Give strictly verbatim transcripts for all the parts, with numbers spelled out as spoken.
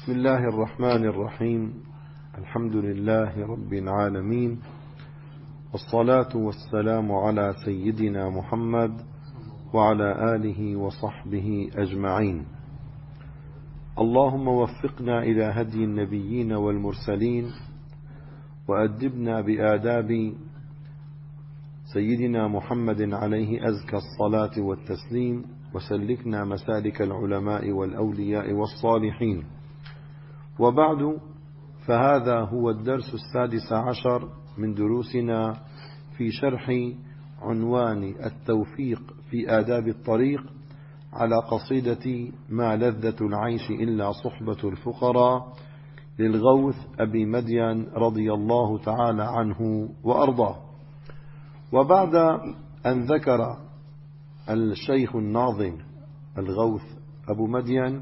بسم الله الرحمن الرحيم. الحمد لله رب العالمين، والصلاة والسلام على سيدنا محمد وعلى آله وصحبه أجمعين. اللهم وفقنا إلى هدي النبيين والمرسلين، وأدبنا بآداب سيدنا محمد عليه أزكى الصلاة والتسليم، وسلكنا مسالك العلماء والأولياء والصالحين. وبعد، فهذا هو الدرس السادس عشر من دروسنا في شرح عنوان التوفيق في آداب الطريق على قصيدة ما لذة العيش إلا صحبة الفقراء للغوث أبي مدين رضي الله تعالى عنه وأرضاه. وبعد أن ذكر الشيخ الناظم الغوث أبو مدين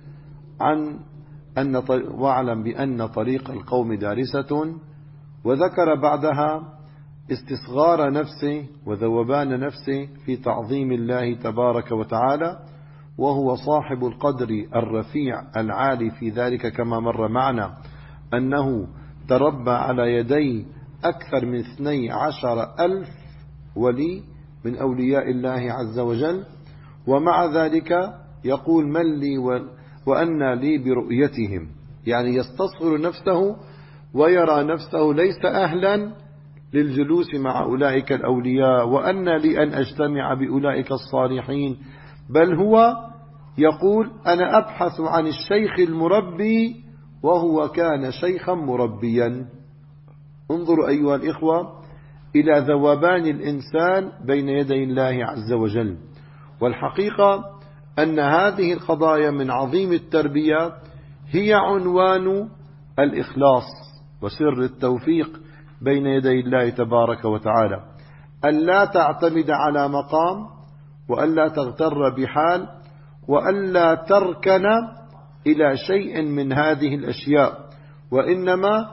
عن أن واعلم بأن طريق القوم دارسة، وذكر بعدها استصغار نفسه وذوبان نفسه في تعظيم الله تبارك وتعالى، وهو صاحب القدر الرفيع العالي في ذلك، كما مر معنا أنه تربى على يدي أكثر من اثني عشر ألف ولي من أولياء الله عز وجل، ومع ذلك يقول من لي وأنى لي برؤيتهم، يعني يستصغر نفسه ويرى نفسه ليس أهلا للجلوس مع أولئك الأولياء، وأنى لي أن أجتمع بأولئك الصالحين، بل هو يقول أنا أبحث عن الشيخ المربي وهو كان شيخا مربيا. انظروا أيها الإخوة إلى ذوبان الإنسان بين يدي الله عز وجل. والحقيقة أن هذه القضايا من عظيم التربية هي عنوان الإخلاص وسر التوفيق بين يدي الله تبارك وتعالى، ألا تعتمد على مقام، وألا تغتر بحال، وألا تركن إلى شيء من هذه الأشياء، وإنما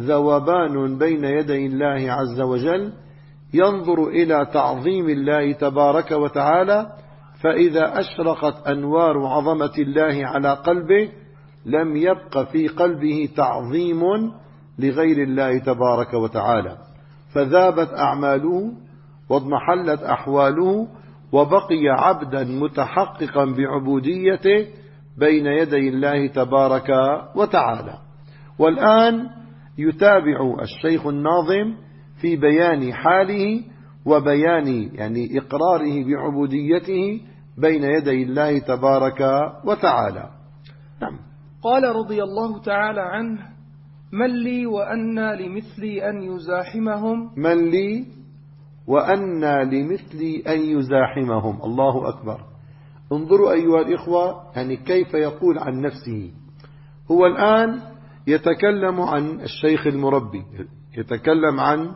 ذوبان بين يدي الله عز وجل ينظر إلى تعظيم الله تبارك وتعالى، فإذا أشرقت أنوار عظمة الله على قلبه لم يبق في قلبه تعظيم لغير الله تبارك وتعالى، فذابت أعماله واضمحلت أحواله، وبقي عبدا متحققا بعبوديته بين يدي الله تبارك وتعالى. والآن يتابع الشيخ الناظم في بيان حاله وبيان يعني إقراره بعبوديته بين يدي الله تبارك وتعالى. نعم. قال رضي الله تعالى عنه: من لي وأنى لمثلي أن يزاحمهم من لي وأنى لمثلي أن يزاحمهم. الله أكبر. انظروا أيها الإخوة يعني كيف يقول عن نفسه. هو الآن يتكلم عن الشيخ المربي، يتكلم عن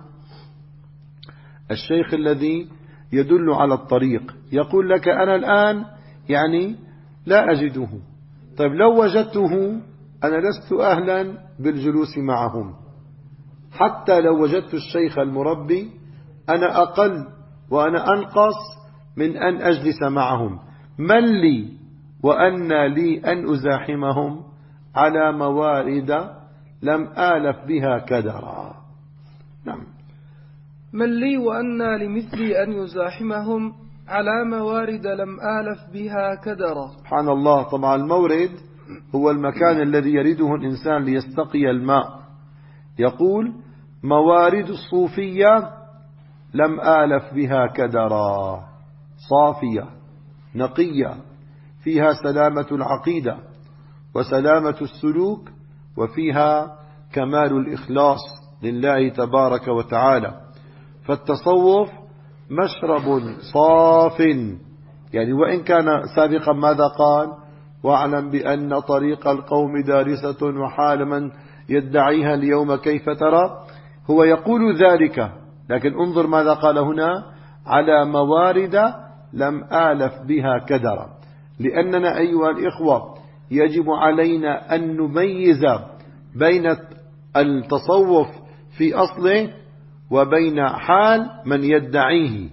الشيخ الذي يدل على الطريق، يقول لك أنا الآن يعني لا أجده. طيب لو وجدته أنا لست أهلا بالجلوس معهم، حتى لو وجدت الشيخ المربي أنا أقل وأنا أنقص من أن أجلس معهم. من لي وأنى لي أن أزاحمهم على موارد لم آلف بها كدرا. نعم. من لي وأنى لمثلي أن يزاحمهم على موارد لم آلف بها كدرا. سبحان الله. طبعا المورد هو المكان الذي يريده الإنسان ليستقي الماء. يقول موارد الصوفية لم آلف بها كدرا، صافية نقية، فيها سلامة العقيدة وسلامة السلوك، وفيها كمال الإخلاص لله تبارك وتعالى. فالتصوف مشرب صاف، يعني وإن كان سابقا ماذا قال؟ واعلم بأن طريق القوم دارسة وحال من يدعيها اليوم كيف ترى. هو يقول ذلك، لكن انظر ماذا قال هنا: على موارد لم آلف بها كدرا. لأننا أيها الإخوة يجب علينا أن نميز بين التصوف في أصله وبين حال من يدعيه.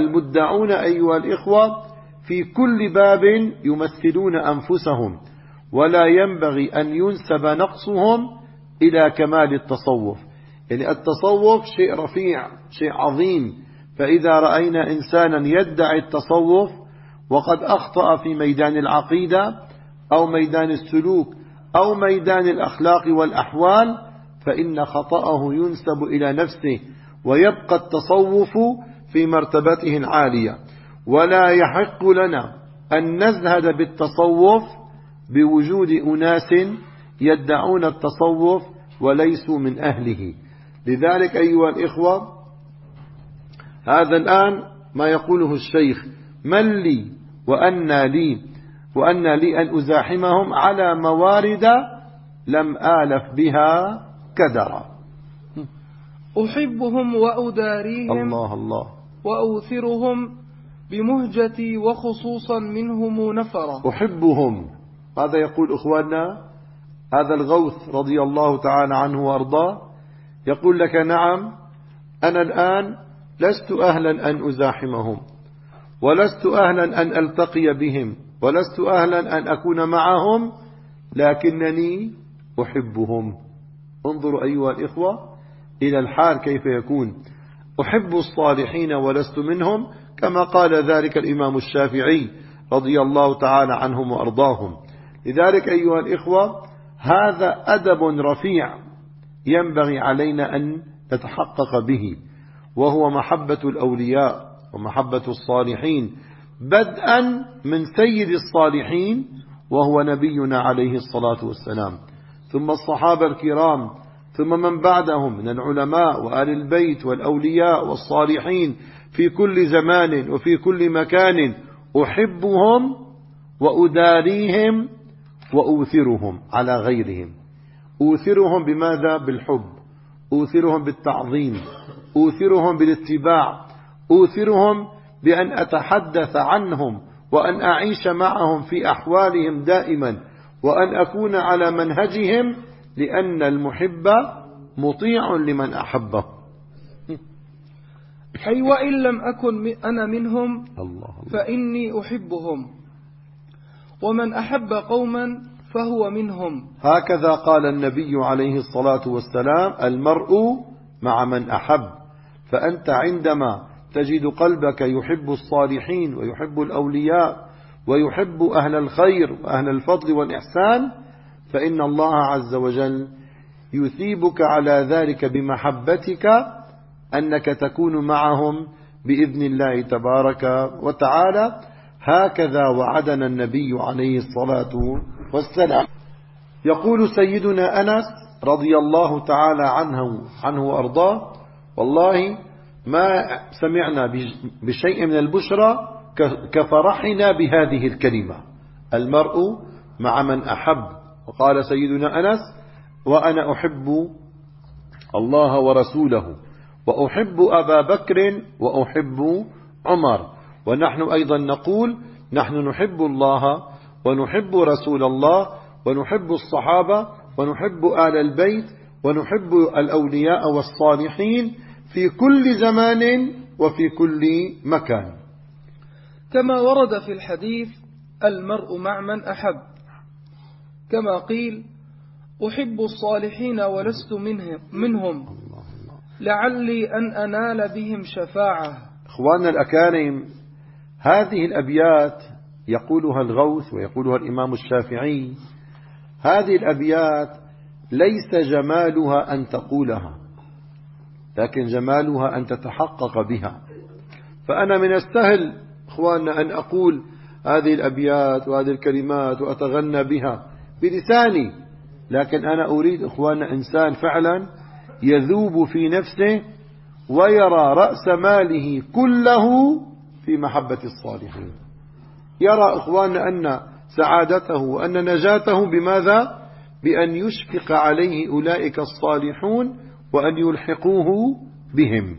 المدعون أيها الإخوة في كل باب يمثلون أنفسهم، ولا ينبغي أن ينسب نقصهم إلى كمال التصوف. يعني التصوف شيء رفيع، شيء عظيم، فإذا رأينا إنسانا يدعي التصوف وقد أخطأ في ميدان العقيدة أو ميدان السلوك أو ميدان الأخلاق والأحوال، فإن خطأه ينسب إلى نفسه، ويبقى التصوف في مرتبته العالية. ولا يحق لنا أن نزهد بالتصوف بوجود أناس يدعون التصوف وليسوا من أهله. لذلك أيها الإخوة، هذا الآن ما يقوله الشيخ: من لي وأن لي وأن لي أن أزاحمهم على موارد لم آلف بها كدرا. أحبهم وأداريهم الله الله وأوثرهم بمهجتي وخصوصا منهم نفرا. أحبهم، هذا يقول إخواننا هذا الغوث رضي الله تعالى عنه وأرضاه، يقول لك: نعم، أنا الآن لست أهلا أن أزاحمهم، ولست أهلا أن ألتقي بهم، ولست أهلا أن أكون معهم، لكنني أحبهم. انظروا أيها الإخوة إلى الحال كيف يكون: أحب الصالحين ولست منهم، كما قال ذلك الإمام الشافعي رضي الله تعالى عنهم وأرضاهم. لذلك أيها الإخوة، هذا أدب رفيع ينبغي علينا أن نتحقق به، وهو محبة الأولياء ومحبة الصالحين، بدءا من سيد الصالحين وهو نبينا عليه الصلاة والسلام، ثم الصحابة الكرام، ثم من بعدهم من العلماء وآل البيت والأولياء والصالحين في كل زمان وفي كل مكان. أحبهم وأداريهم وأوثرهم على غيرهم. أوثرهم بماذا؟ بالحب، أوثرهم بالتعظيم، أوثرهم بالاتباع، أوثرهم بأن أتحدث عنهم وأن أعيش معهم في أحوالهم دائما، وأن أكون على منهجهم، لأن المحب مطيع لمن أحبه. أي وإن لم أكن أنا منهم الله الله. فإني أحبهم، ومن أحب قوما فهو منهم. هكذا قال النبي عليه الصلاة والسلام: المرء مع من أحب. فأنت عندما تجد قلبك يحب الصالحين ويحب الأولياء ويحب أهل الخير وأهل الفضل والإحسان، فإن الله عز وجل يثيبك على ذلك بمحبتك، أنك تكون معهم بإذن الله تبارك وتعالى. هكذا وعدنا النبي عليه الصلاة والسلام. يقول سيدنا أنس رضي الله تعالى عنه عنه وأرضاه: والله ما سمعنا بشيء من البشرى كفرحنا بهذه الكلمة: المرء مع من أحب. وقال سيدنا أنس: وأنا أحب الله ورسوله، وأحب أبا بكر، وأحب عمر. ونحن أيضا نقول: نحن نحب الله ونحب رسول الله ونحب الصحابة ونحب آل البيت ونحب الأولياء والصالحين في كل زمان وفي كل مكان. كما ورد في الحديث: المرء مع من أحب، كما قيل: أحب الصالحين ولست منهم لعلي أن أنال بهم شفاعة. إخواننا الأكارم، هذه الأبيات يقولها الغوث ويقولها الإمام الشافعي. هذه الأبيات ليس جمالها أن تقولها، لكن جمالها أن تتحقق بها. فأنا من السهل إخواننا أن أقول هذه الأبيات وهذه الكلمات وأتغنى بها بلساني، لكن أنا أريد إخواننا إنسان فعلا يذوب في نفسه ويرى رأس ماله كله في محبة الصالحين، يرى إخواننا أن سعادته وأن نجاته بماذا؟ بأن يشفق عليه أولئك الصالحون وأن يلحقوه بهم.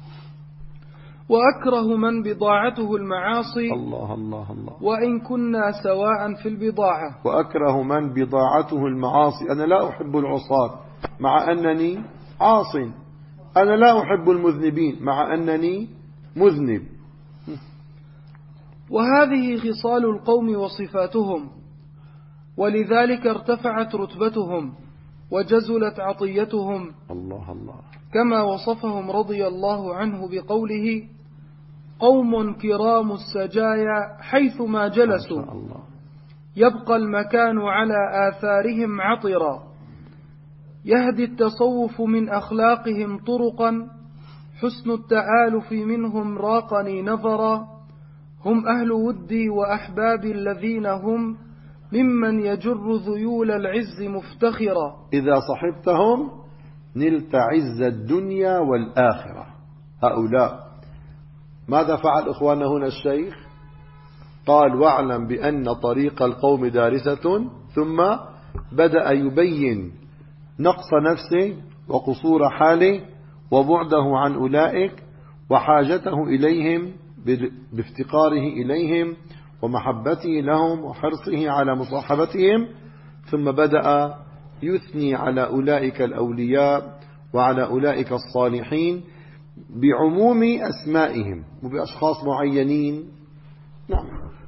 وأكره من بضاعته المعاصي الله الله الله وإن كنا سواء في البضاعة. وأكره من بضاعته المعاصي. أنا لا أحب العصاة مع أنني عاص، أنا لا أحب المذنبين مع أنني مذنب. وهذه خصال القوم وصفاتهم، ولذلك ارتفعت رتبتهم وجزلت عطيتهم. الله الله. كما وصفهم رضي الله عنه بقوله: قوم كرام السجايا حيثما جلسوا يبقى المكان على آثارهم عطرا، يهدي التصوف من أخلاقهم طرقا، حسن التآلف منهم راقني نظرا، هم أهل ودي وأحبابي الذين هم ممن يجر ذيول العز مفتخرا. إذا صحبتهم نلت عز الدنيا والآخرة. هؤلاء ماذا فعل إخواننا هنا الشيخ؟ قال: واعلم بأن طريق القوم دارسة، ثم بدأ يبين نقص نفسه وقصور حاله وبعده عن أولئك وحاجته إليهم بافتقاره إليهم ومحبته لهم وحرصه على مصاحبتهم، ثم بدأ يثني على أولئك الأولياء وعلى أولئك الصالحين بعموم أسمائهم وبأشخاص معينين. نعم.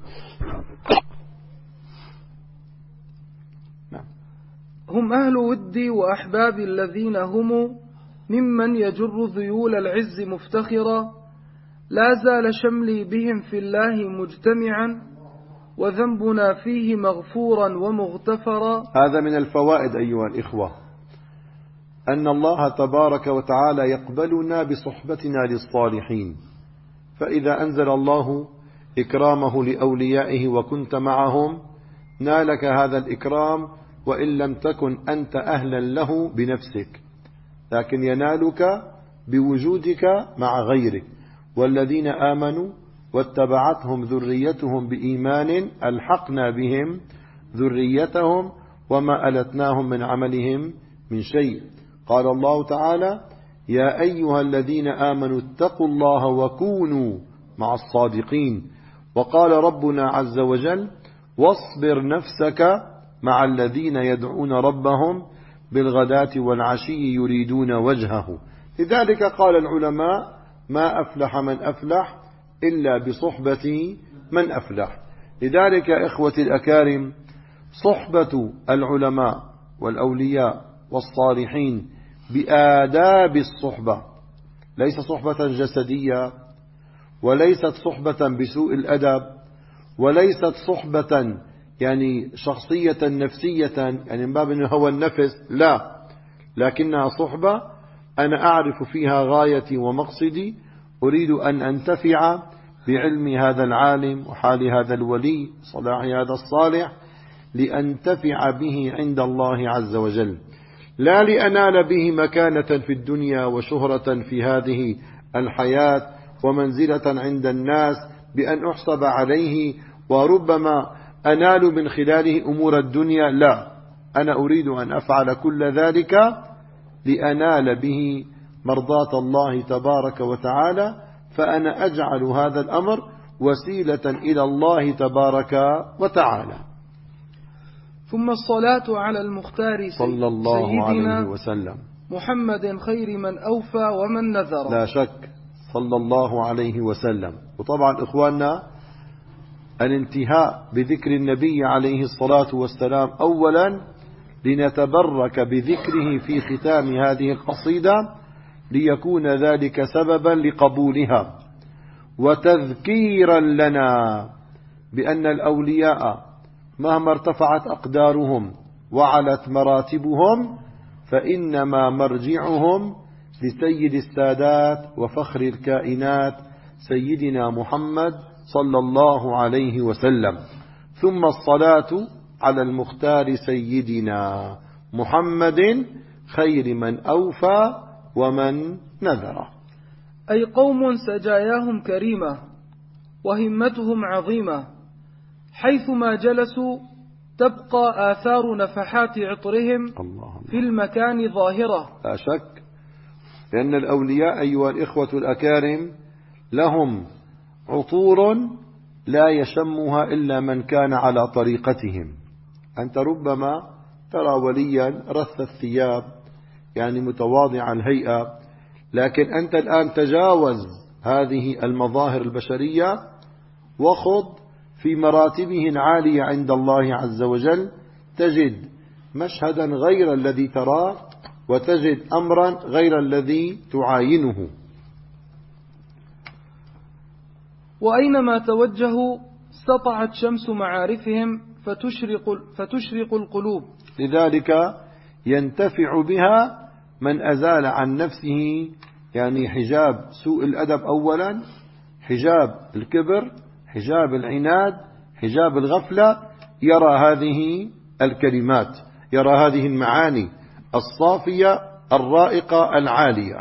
نعم. هم أهل ودي وأحبابي الذين هم ممن يجر ذيول العز مفتخرا، لا زال شملي بهم في الله مجتمعا، وذنبنا فيه مغفورا ومغتفرا. هذا من الفوائد أيها الإخوة، أن الله تبارك وتعالى يقبلنا بصحبتنا للصالحين، فإذا أنزل الله إكرامه لأوليائه وكنت معهم نالك هذا الإكرام، وإن لم تكن أنت أهلا له بنفسك، لكن ينالك بوجودك مع غيرك. والذين آمنوا واتبعتهم ذريتهم بإيمان ألحقنا بهم ذريتهم وما ألتناهم من عملهم من شيء. قال الله تعالى: يا أيها الذين آمنوا اتقوا الله وكونوا مع الصادقين. وقال ربنا عز وجل: واصبر نفسك مع الذين يدعون ربهم بالغداة والعشي يريدون وجهه. لذلك قال العلماء: ما أفلح من أفلح إلا بصحبة من أفلح. لذلك إخوتي الأكارم، صحبة العلماء والأولياء والصالحين بآداب الصحبة، ليس صحبة جسدية، وليست صحبة بسوء الأدب، وليست صحبة يعني شخصية نفسية يعني من باب هوى النفس، لا، لكنها صحبة أنا أعرف فيها غايتي ومقصدي، أريد أن أنتفع بعلم هذا العالم وحال هذا الولي صلاح هذا الصالح لأنتفع به عند الله عز وجل، لا لأنال به مكانة في الدنيا وشهرة في هذه الحياة ومنزلة عند الناس بأن أحسب عليه وربما أنال من خلاله أمور الدنيا، لا، أنا أريد أن أفعل كل ذلك لأنال به مرضاة الله تبارك وتعالى، فأنا أجعل هذا الأمر وسيلة إلى الله تبارك وتعالى. ثم الصلاة على المختار صلى الله عليه وسلم محمد خير من أوفى ومن نذر. لا شك صلى الله عليه وسلم. وطبعا إخواننا الانتهاء بذكر النبي عليه الصلاة والسلام أولا لنتبرك بذكره في ختام هذه القصيدة ليكون ذلك سببا لقبولها وتذكيرا لنا بأن الأولياء مهما ارتفعت أقدارهم وعلت مراتبهم فإنما مرجعهم لسيد السادات وفخر الكائنات سيدنا محمد صلى الله عليه وسلم. ثم الصلاة على المختار سيدنا محمد خير من أوفى ومن نذر. أي قوم سجاياهم كريمة وهمتهم عظيمة، حيثما جلسوا تبقى آثار نفحات عطرهم في المكان ظاهرة. لا شك، لأن الأولياء أيها الإخوة الأكارم لهم عطور لا يشمها إلا من كان على طريقتهم. أنت ربما ترى وليا رث الثياب يعني متواضع الهيئة، لكن أنت الآن تجاوز هذه المظاهر البشرية وخض في مراتبه العالية عند الله عز وجل، تجد مشهدا غير الذي تراه، وتجد أمرا غير الذي تعاينه. وأينما توجهوا سطعت شمس معارفهم فتشرق, فتشرق القلوب. لذلك ينتفع بها من أزال عن نفسه يعني حجاب سوء الأدب أولا، حجاب الكبر، حجاب العناد، حجاب الغفلة، يرى هذه الكلمات، يرى هذه المعاني الصافية الرائقة العالية.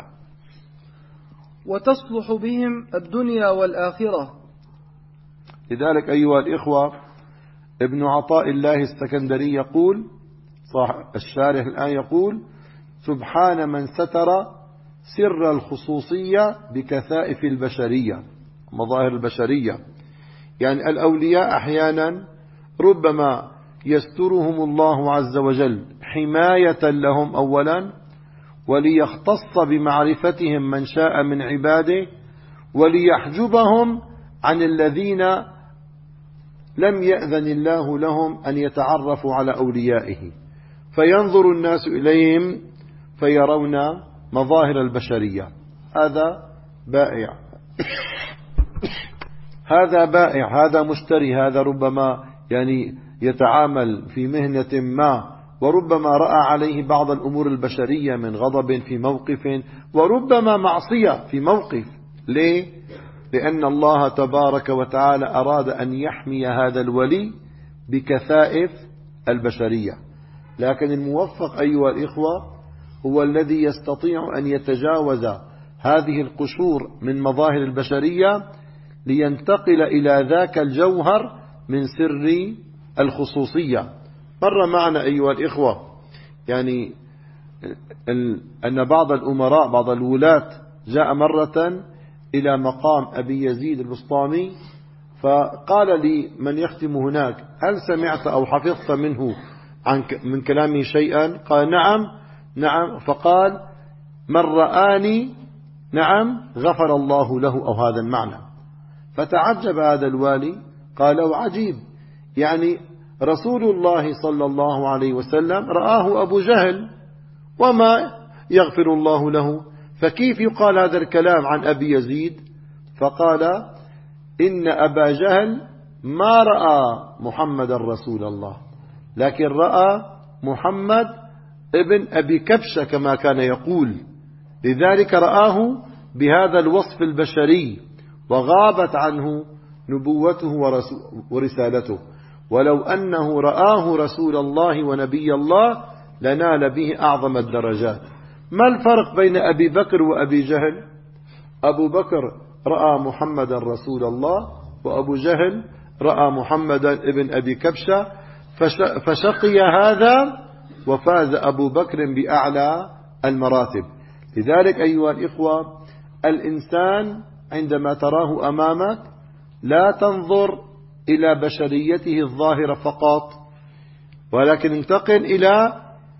وتصلح بهم الدنيا والآخرة. لذلك أيها الإخوة، ابن عطاء الله السكندري يقول، صاحب الشارح الآن يقول: سبحان من ستر سر الخصوصية بكثائف البشرية، مظاهر البشرية. يعني الأولياء أحيانا ربما يسترهم الله عز وجل حماية لهم أولا، وليختص بمعرفتهم من شاء من عباده، وليحجبهم عن الذين لم يأذن الله لهم أن يتعرفوا على أوليائه، فينظر الناس إليهم فيرون مظاهر البشرية. هذا بائع هذا بائع هذا مشتري، هذا ربما يعني يتعامل في مهنة ما، وربما رأى عليه بعض الأمور البشرية من غضب في موقف، وربما معصية في موقف. ليه؟ لأن الله تبارك وتعالى أراد أن يحمي هذا الولي بكثائف البشرية. لكن الموفق أيها الإخوة هو الذي يستطيع أن يتجاوز هذه القشور من مظاهر البشرية لينتقل إلى ذاك الجوهر من سر الخصوصية. مر معنا أيها الإخوة يعني أن بعض الأمراء بعض الولاة جاء مرة إلى مقام أبي يزيد البسطامي، فقال لي من يختم هناك: هل سمعت أو حفظت منه عن من كلامه شيئا؟ قال: نعم نعم. فقال: من رآني نعم غفر الله له، أو هذا المعنى. فتعجب هذا الوالي، قال له: عجيب، يعني رسول الله صلى الله عليه وسلم رآه أبو جهل وما يغفر الله له، فكيف يقال هذا الكلام عن أبي يزيد؟ فقال: إن أبا جهل ما رأى محمد رسول الله، لكن رأى محمد ابن أبي كبشة كما كان يقول، لذلك رآه بهذا الوصف البشري، وغابت عنه نبوته ورسالته. ولو أنه رآه رسول الله ونبي الله لنال به أعظم الدرجات. ما الفرق بين أبي بكر وأبي جهل؟ أبو بكر رأى محمدا رسول الله، وأبو جهل رأى محمدا ابن أبي كبشة، فشقي هذا وفاز أبو بكر بأعلى المراتب. لذلك أيها الإخوة، الإنسان عندما تراه أمامك لا تنظر إلى بشريته الظاهرة فقط، ولكن انتقل إلى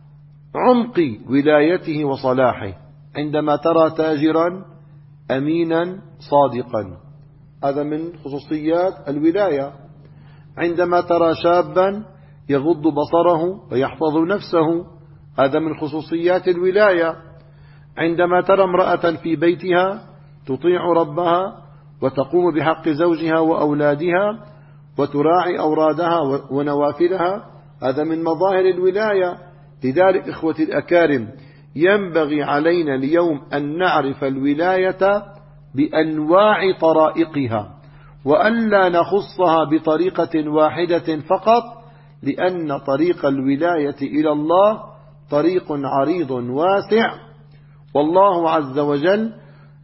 عمق ولايته وصلاحه. عندما ترى تاجرا أمينا صادقا، هذا من خصوصيات الولاية. عندما ترى شابا يغض بصره ويحفظ نفسه، هذا من خصوصيات الولاية. عندما ترى امرأة في بيتها تطيع ربها وتقوم بحق زوجها وأولادها وتراعي أورادها ونوافلها، هذا من مظاهر الولاية. لذلك إخوتي الأكارم، ينبغي علينا اليوم أن نعرف الولاية بأنواع طرائقها، وأن لا نخصها بطريقة واحدة فقط، لأن طريق الولاية إلى الله طريق عريض واسع، والله عز وجل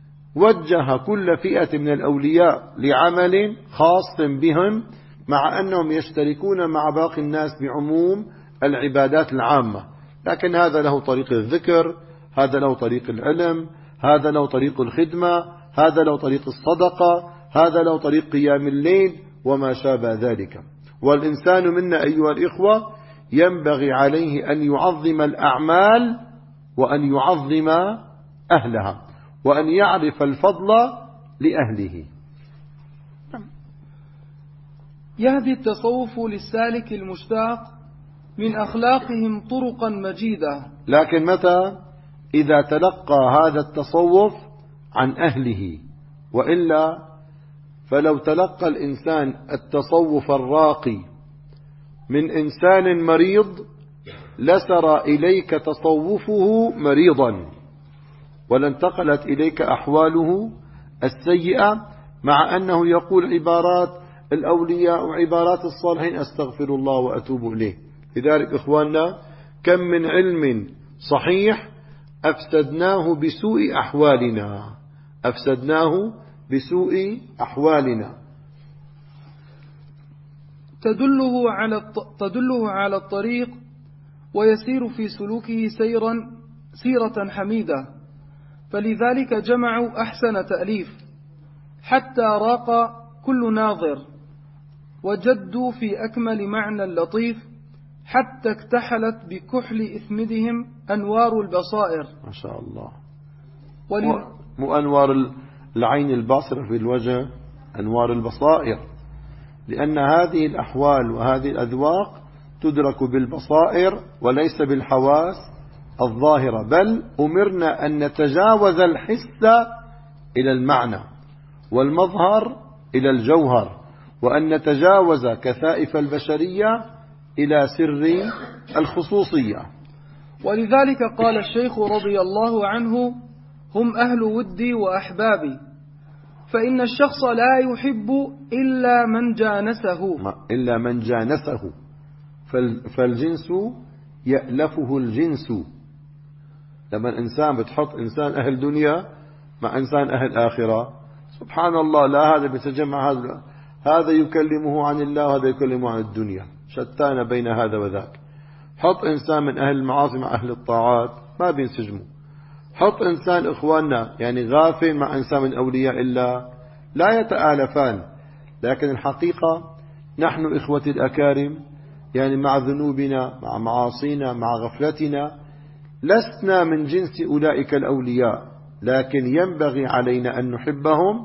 وجه كل فئة من الأولياء لعمل خاص بهم، مع أنهم يشتركون مع باقي الناس بعموم العبادات العامة. لكن هذا له طريق الذكر، هذا له طريق العلم، هذا له طريق الخدمة، هذا له طريق الصدقة، هذا له طريق قيام الليل وما شابه ذلك. والإنسان منا أيها الإخوة ينبغي عليه أن يعظم الأعمال، وأن يعظم أهلها، وأن يعرف الفضل لأهله. يهدي التصوف للسالك المشتاق من أخلاقهم طرقا مجيدة. لكن متى؟ إذا تلقى هذا التصوف عن أهله، وإلا فلو تلقى الإنسان التصوف الراقي من إنسان مريض لسر إليك تصوفه مريضا، ولانتقلت إليك أحواله السيئة، مع أنه يقول عبارات الأولياء وعبارات الصالحين أستغفر الله وأتوب إليه. لذلك إخواننا كم من علم صحيح أفسدناه بسوء أحوالنا، أفسدناه بسوء أحوالنا. تدله على تدله على الطريق ويسير في سلوكه سيرا سيرة حميدة، فلذلك جمعوا أحسن تأليف حتى راق كل ناظر، وجدوا في أكمل معنى اللطيف حتى اكتحلت بكحل إثمدهم أنوار البصائر. ما شاء الله. ول... مو أنوار العين الباصرة في الوجه، أنوار البصائر، لأن هذه الأحوال وهذه الأذواق تدرك بالبصائر وليس بالحواس الظاهرة، بل أمرنا أن نتجاوز الحس إلى المعنى والمظهر إلى الجوهر، وأن نتجاوز كثائف البشرية إلى سر الخصوصية. ولذلك قال الشيخ رضي الله عنه: هم أهل ودي وأحبابي، فإن الشخص لا يحب إلا من جانسه إلا من جانسه فالجنس يألفه الجنس. لما الإنسان بتحط إنسان أهل دنيا مع إنسان أهل آخرة، سبحان الله، لا هذا بيتجمع هذا هذا يكلمه عن الله وهذا يكلمه عن الدنيا، شتان بين هذا وذاك. حط إنسان من أهل المعاصي مع أهل الطاعات ما بينسجموا. حط إنسان إخواننا يعني غافل مع إنسان من أولياء الله لا يتآلفان. لكن الحقيقة نحن إخوتي الأكارم يعني مع ذنوبنا مع معاصينا مع غفلتنا لسنا من جنس أولئك الأولياء، لكن ينبغي علينا أن نحبهم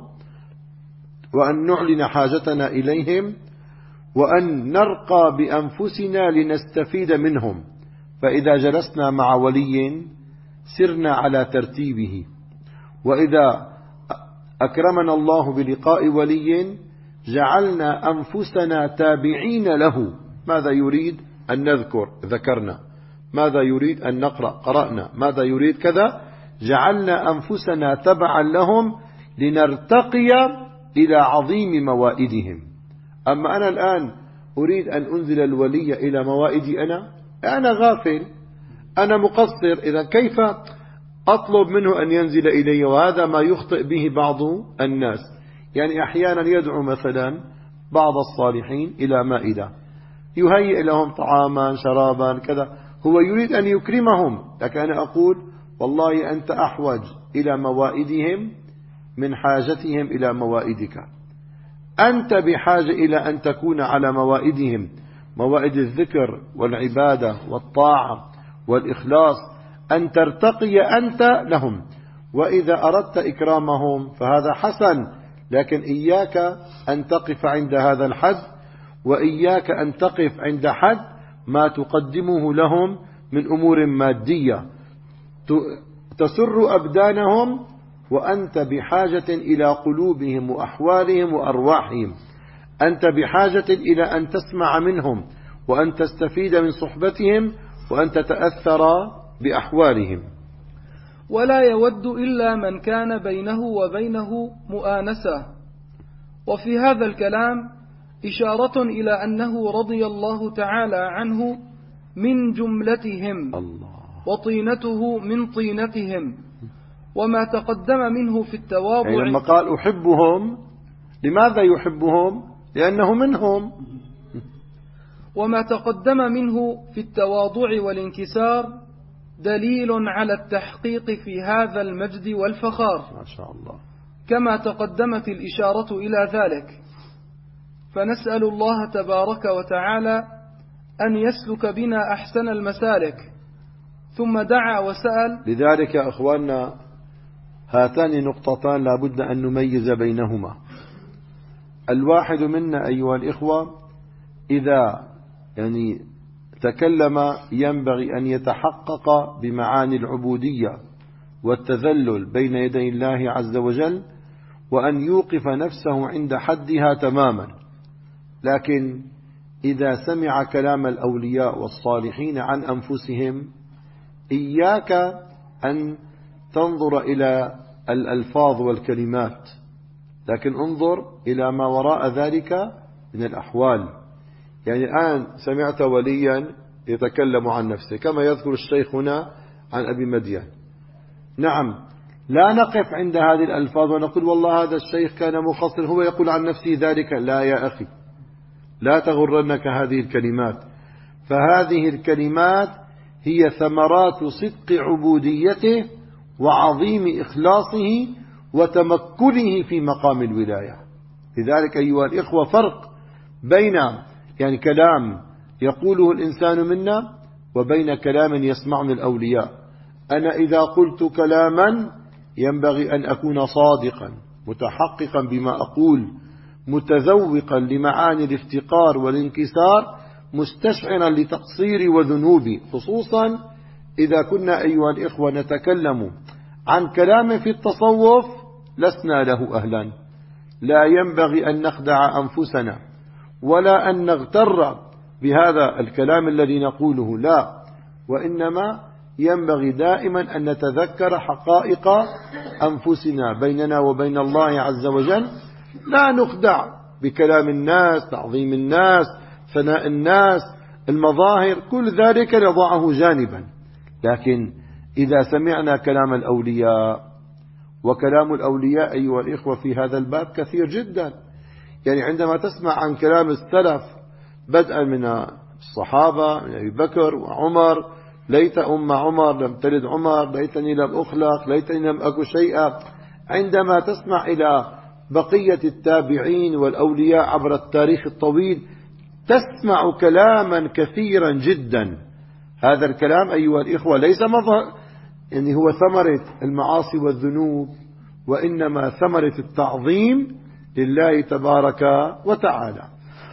وأن نعلن حاجتنا إليهم وأن نرقى بأنفسنا لنستفيد منهم. فإذا جلسنا مع ولي سرنا على ترتيبه، وإذا أكرمنا الله بلقاء ولي جعلنا أنفسنا تابعين له. ماذا يريد أن نذكر ذكرنا، ماذا يريد أن نقرأ قرأنا، ماذا يريد كذا، جعلنا أنفسنا تبعا لهم لنرتقي إلى عظيم موائدهم. أما أنا الآن أريد أن أنزل الولي إلى موائدي، أنا أنا غافل، أنا مقصر، إذا كيف أطلب منه أن ينزل إلي؟ وهذا ما يخطئ به بعض الناس. يعني أحيانا يدعو مثلا بعض الصالحين إلى مائدة يهيئ لهم طعاما شرابا كذا، هو يريد أن يكرمهم، لكن أنا أقول والله أنت أحوج إلى موائدهم من حاجتهم إلى موائدك. أنت بحاجة إلى أن تكون على موائدهم، موائد الذكر والعبادة والطاعة والإخلاص، أن ترتقي أنت لهم. وإذا أردت إكرامهم فهذا حسن، لكن إياك أن تقف عند هذا الحد، وإياك أن تقف عند حد ما تقدمه لهم من أمور مادية تسر أبدانهم، وأنت بحاجة إلى قلوبهم وأحوالهم وأرواحهم. أنت بحاجة إلى أن تسمع منهم وأن تستفيد من صحبتهم وأن تتأثر بأحوالهم. ولا يود إلا من كان بينه وبينه مؤانسة. وفي هذا الكلام إشارة إلى أنه رضي الله تعالى عنه من جملتهم الله، وطينته من طينتهم، وما تقدم منه في التواضع. يعني لما قال أحبهم، لماذا يحبهم؟ لأنه منهم. وما تقدم منه في التواضع والانكسار دليل على التحقيق في هذا المجد والفخار، ما شاء الله، كما تقدمت الإشارة إلى ذلك. فنسأل الله تبارك وتعالى أن يسلك بنا أحسن المسالك. ثم دعا وسأل. لذلك يا أخواننا هاتان نقطتان لابد أن نميز بينهما. الواحد منا أيها الإخوة إذا يعني تكلم ينبغي أن يتحقق بمعاني العبودية والتذلل بين يدي الله عز وجل، وأن يوقف نفسه عند حدها تماما. لكن إذا سمع كلام الأولياء والصالحين عن أنفسهم، إياك أن تنظر إلى الألفاظ والكلمات، لكن انظر إلى ما وراء ذلك من الأحوال. يعني الآن سمعت وليا يتكلم عن نفسه كما يذكر الشيخ هنا عن أبي مدين. نعم، لا نقف عند هذه الألفاظ ونقول والله هذا الشيخ كان مخصص هو يقول عن نفسه ذلك. لا يا أخي، لا تغرنك هذه الكلمات، فهذه الكلمات هي ثمرات صدق عبوديته وعظيم إخلاصه وتمكنه في مقام الولاية. لذلك أيها الإخوة فرق بين يعني كلام يقوله الإنسان منا وبين كلام يسمعه الأولياء. أنا إذا قلت كلاما ينبغي أن أكون صادقا متحققا بما أقول، متذوقا لمعاني الافتقار والانكسار، مستشعرا لتقصيري وذنوبي، خصوصا إذا كنا أيها الإخوة نتكلم عن كلام في التصوف لسنا له أهلا. لا ينبغي أن نخدع أنفسنا ولا أن نغتر بهذا الكلام الذي نقوله، لا، وإنما ينبغي دائما أن نتذكر حقائق أنفسنا بيننا وبين الله عز وجل. لا نخدع بكلام الناس، تعظيم الناس، ثناء الناس، المظاهر، كل ذلك نضعه جانبا. لكن إذا سمعنا كلام الأولياء، وكلام الأولياء أيها الإخوة في هذا الباب كثير جدا، يعني عندما تسمع عن كلام السلف بدءا من الصحابة من أبي بكر وعمر، ليت أم عمر لم تلد عمر، ليتني لم أخلق، ليتني لم أكن شيئا، عندما تسمع إلى بقية التابعين والأولياء عبر التاريخ الطويل تسمع كلاما كثيرا جدا. هذا الكلام أيها الإخوة ليس مظهر يعني هو ثمرة المعاصي والذنوب، وإنما ثمرة التعظيم لله تبارك وتعالى.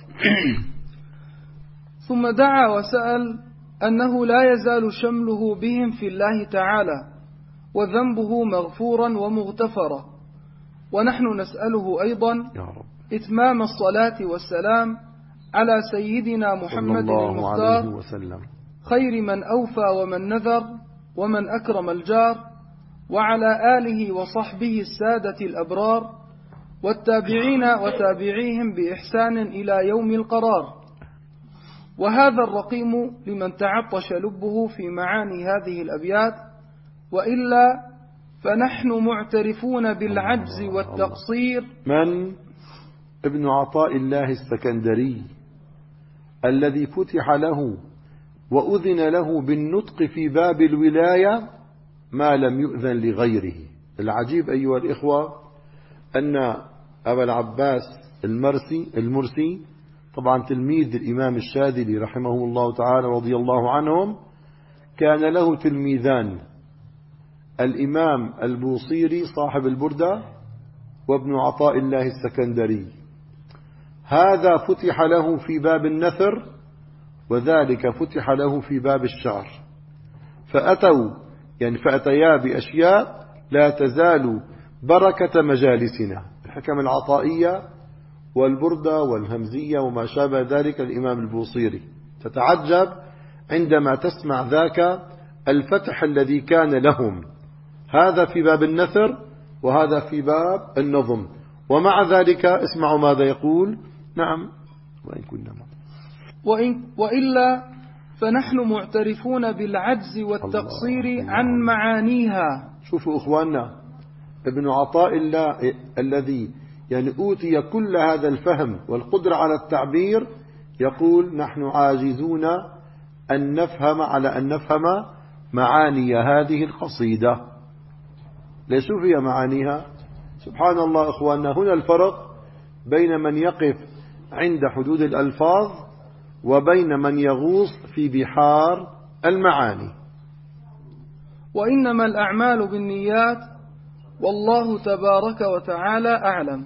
ثم دعا وسأل أنه لا يزال شمله بهم في الله تعالى وذنبه مغفورا ومغتفرا، ونحن نسأله أيضا إتمام الصلاة والسلام على سيدنا محمد المختار خير من أوفى ومن نذر ومن أكرم الجار، وعلى آله وصحبه السادة الأبرار، والتابعين وتابعيهم بإحسان إلى يوم القرار. وهذا الرقيم لمن تعطش لبه في معاني هذه الأبيات، وإلا فنحن معترفون بالعجز والتقصير. من؟ ابن عطاء الله السكندري الذي فتح له وأذن له بالنطق في باب الولاية ما لم يؤذن لغيره. العجيب أيها الإخوة أن أبا العباس المرسي المرسي طبعا تلميذ الإمام الشاذلي رحمه الله تعالى رضي الله عنهم، كان له تلميذان، الإمام البوصيري صاحب البردة وابن عطاء الله السكندري. هذا فتح له في باب النثر، وذلك فتح له في باب الشعر، فأتوا يعني فأتيا بأشياء لا تزال بركة مجالسنا، الحكم العطائية والبردة والهمزية وما شابه ذلك الإمام البوصيري. تتعجب عندما تسمع ذاك الفتح الذي كان لهم، هذا في باب النثر وهذا في باب النظم، ومع ذلك اسمعوا ماذا يقول. نعم، وإن كنا وإن وإلا فنحن معترفون بالعجز والتقصير عن معانيها. شوفوا إخواننا، ابن عطاء الله الذي يعني أوتي كل هذا الفهم والقدرة على التعبير يقول نحن عاجزون أن نفهم على أن نفهم معاني هذه القصيدة. ليش هي معانيها؟ سبحان الله إخواننا، هنا الفرق بين من يقف عند حدود الألفاظ وبين من يغوص في بحار المعاني. وإنما الأعمال بالنيات والله تبارك وتعالى أعلم.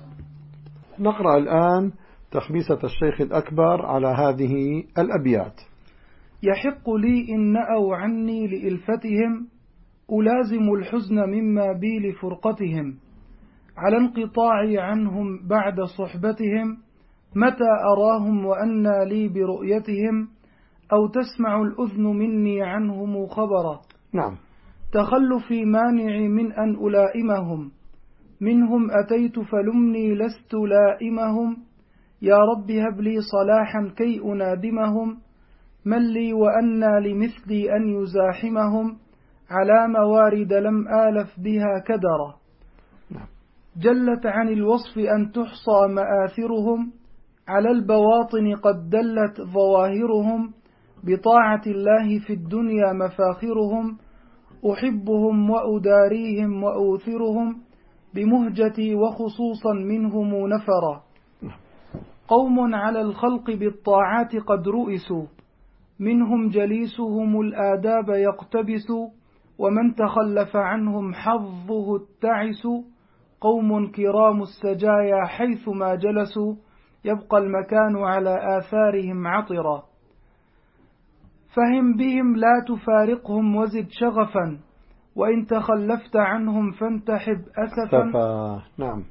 نقرأ الآن تخميسة الشيخ الأكبر على هذه الأبيات. يحق لي إن نأوا عني لإلفتهم ألازم الحزن مما بي لفرقتهم على انقطاعي عنهم بعد صحبتهم متى أراهم وأنى لي برؤيتهم أو تسمع الأذن مني عنهم خبرا. نعم. تخلفي مانع من أن ألائمهم منهم أتيت فلمني لست لائمهم يا رب هب لي صلاحا كي أنادمهم من لي وأنى لمثلي أن يزاحمهم على موارد لم آلف بها كدرا. جلت عن الوصف أن تحصى مآثرهم على البواطن قد دلت ظواهرهم بطاعة الله في الدنيا مفاخرهم أحبهم وأداريهم وأوثرهم بمهجتي وخصوصا منهم نفرا. قوم على الخلق بالطاعات قد رؤسوا منهم جليسهم الآداب يقتبس ومن تخلف عنهم حظه التعس قوم كرام السجايا حيثما جلسوا يبقى المكان على آثارهم عطرا. فهم بهم لا تفارقهم وزد شغفا وإن تخلفت عنهم فانتحب أسفا. نعم.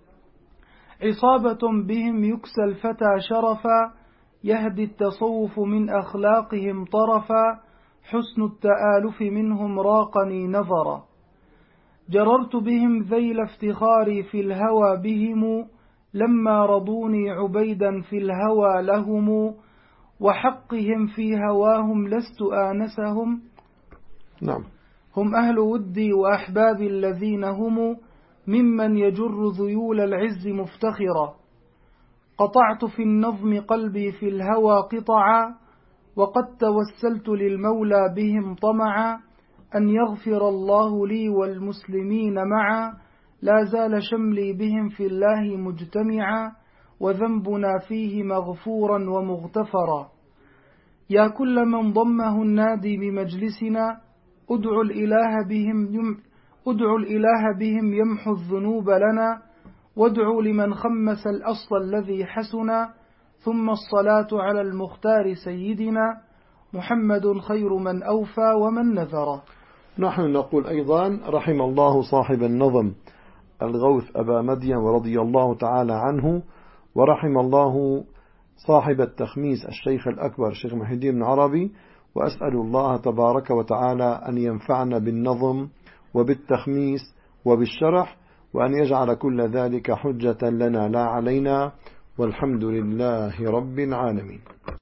عصابة بهم يكسى الفتى شرفا يهدي التصوف من أخلاقهم طرفا حسن التآلف منهم راقني نظرا. جررت بهم ذيل افتخاري في الهوى بهم لما رضوني عبيدا في الهوى لهم وحقهم في هواهم لست آنسهم. نعم. هم أهل ودي وأحباب الذين هم ممن يجر ذيول العز مفتخرا. قطعت في النظم قلبي في الهوى قطعا وقد توسلت للمولى بهم طمعا أن يغفر الله لي والمسلمين معا لا زال شملي بهم في الله مجتمعا وذنبنا فيه مغفورا ومغتفرا. يا كل من ضمه النادي بمجلسنا أدعو الإله بهم يم أدعو الإله بهم يمحو الذنوب لنا وادعوا لمن خمس الأصل الذي حسنا ثم الصلاة على المختار سيدنا محمد خير من أوفى ومن نذر. نحن نقول أيضا رحم الله صاحب النظم الغوث أبا مدين ورضي الله تعالى عنه ورحم الله صاحب التخميس الشيخ الأكبر الشيخ محي الدين بن عربي وأسأل الله تبارك وتعالى أن ينفعنا بالنظم وبالتخميس وبالشرح وأن يجعل كل ذلك حجة لنا لا علينا والحمد لله رب العالمين.